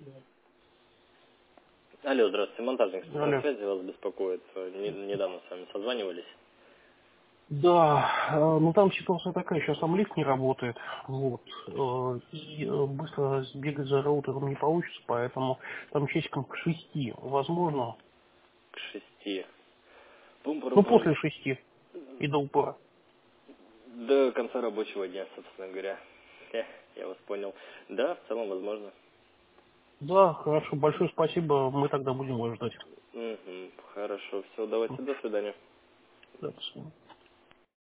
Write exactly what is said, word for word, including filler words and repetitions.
Алло, здравствуйте, монтажник на Алло. связи вас беспокоит. Не- недавно с вами созванивались. Да, э, ну там ситуация такая, сейчас там лифт не работает, вот, э, и э, быстро сбегать за роутером не получится, поэтому там часиком к шести, возможно, К шести. ну Пум-пум-пум. после шести и до упора. До конца рабочего дня, собственно говоря. Э, Я вас понял. Да, в целом возможно. Да, хорошо, большое спасибо, мы тогда будем вас ждать. Угу, хорошо, все, давайте, до свидания. Да, до свидания.